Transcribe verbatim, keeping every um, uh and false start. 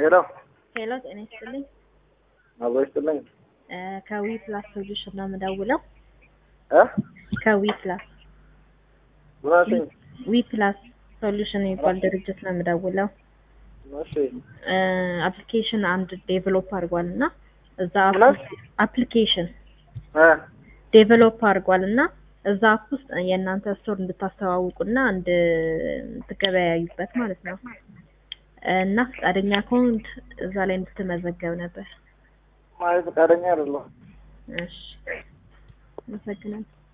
ሄሎ ሄሎ ጤና ይስጥልኝ። አብሮ ይስጥልኝ። እ ከዊ ፕላስ ሶሉሽን ነው የምደውለው። እ ከዊ ፕላስ ምናምን ዊ ፕላስ ሶሉሽን የሚባል ድርጅት ነው የምደውለው። እሺ እ አፕሊኬሽን አንድ ዴቨሎፕ አድርጓልና እዛ ምናምን አፕሊኬሽን እ ዴቨሎፕ አድርጓልና እዛ አፕ ውስጥ የእናንተ ስቶር እንድታስተዋውቁና እንድ ትገበያዩበት ማለት ነው። እና ፈቃደኛ ከሆንክ እዛ ላይ እንድትመዘገብ ነበር። ማለት ፈቃደኛ አይደለሁም። እሺ አመሰግናለሁ።